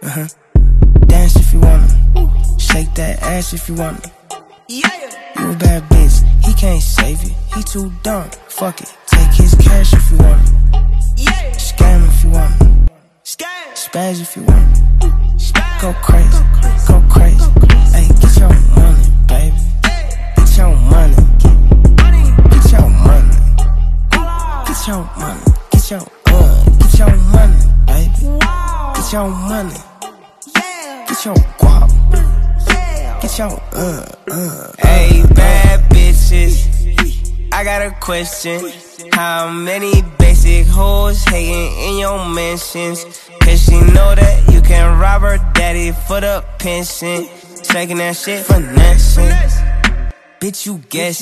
Dance if you wanna, shake that ass if you wanna. You a bad bitch, he can't save you, he too dumb. Fuck it, take his cash if you wanna. Scam if you wanna, spaz if you wanna. Go crazy, go crazy. Hey, get your money, baby. Get your money, get your money, get your money, get your money, baby. Get your money, get your guap, get your Hey, bad bitches, I got a question. How many basic hoes hating in your mentions? Cause she know that you can rob her daddy for the pension. Taking that shit finessing. Bitch, you guess